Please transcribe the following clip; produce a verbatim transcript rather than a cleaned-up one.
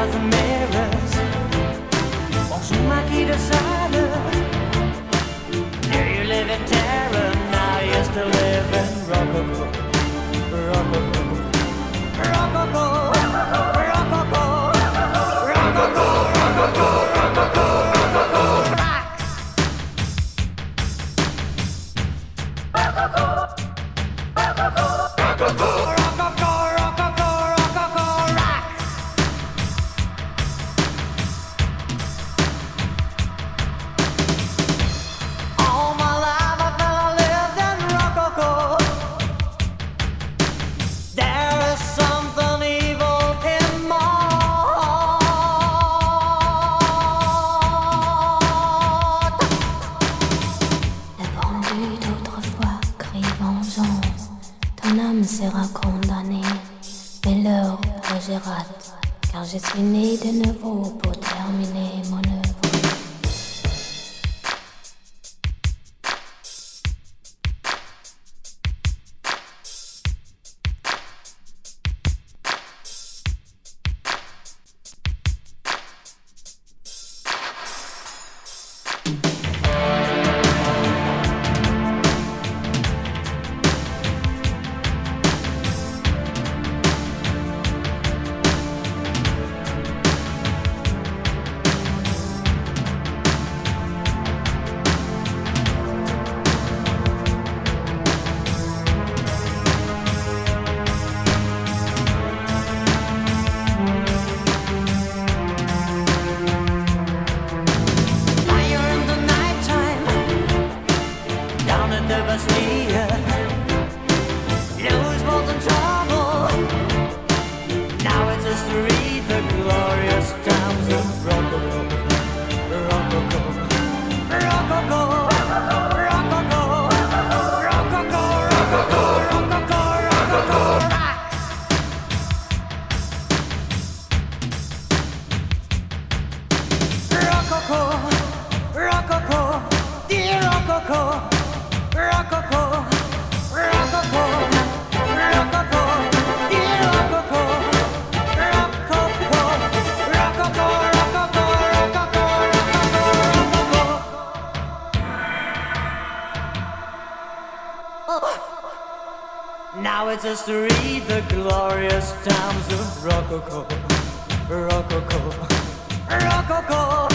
thousand mirrors. Bonjour, my key to silence. There you live in terror, now you still live in rococo, rococo, rococo, rococo, rococo, rococo, rococo, rococo, rock. Rococo, rococo, rococo, rococo, rococo, rococo, rock. All my life I felt I lived in rococo. There is something evil in my heart. Les bandits d'autrefois crient vengeance. Ton âme sera condamnée, mais leur projet rate. Car je suis né de nouveau pour terminer mon œuvre. Fire in the nighttime, down at the Bastille. Louis was in trouble. Now it's just to read the glorious times of rococo, rococo, rococo, rococo, rococo, rococo, rococo, rococo, rock. Rococo, rococo, dear rococo, rococo, rococo, rococo, dear rococo, rococo, rococo, rococo, rococo, rococo, rococo. Now it's just to read the glorious times of rococo, rococo, rococo.